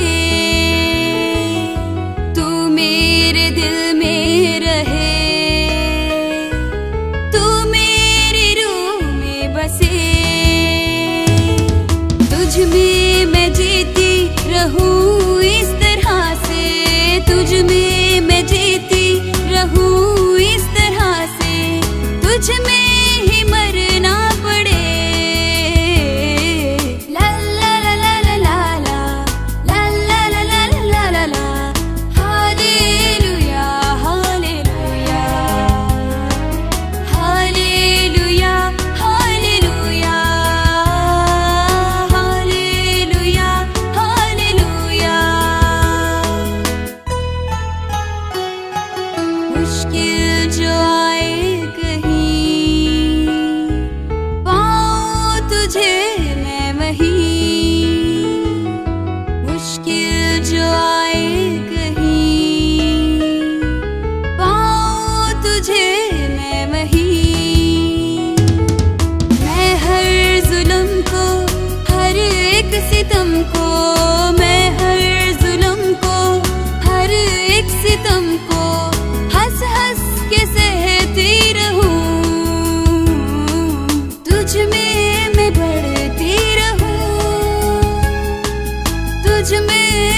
तू मेरे दिल में रहे, तू मेरी रूह में बसे। तुझ में मैं जीती रहूं इस तरह से, तुझ में मैं जीती रहूं इस तरह से, तुझ में ही मरना पड़े। ला ला ला ला ला ला ला ला ला ला ला ला ला। हालेलुया हालेलुया हालेलुया हालेलुया हालेलुया हालेलुया। मुश्किल जो आए कहीं, पाऊं तुझे मैं वहीं। मुश्किल जो आए कहीं, पाऊं तुझे मैं वहीं। मैं हर जुल्म को, हर एक सितम को, मैं हर जुल्म को, हर एक सितम को हंस हंस के सहती रहूं। तुझ में मैं बढ़ती रहूं, तुझ में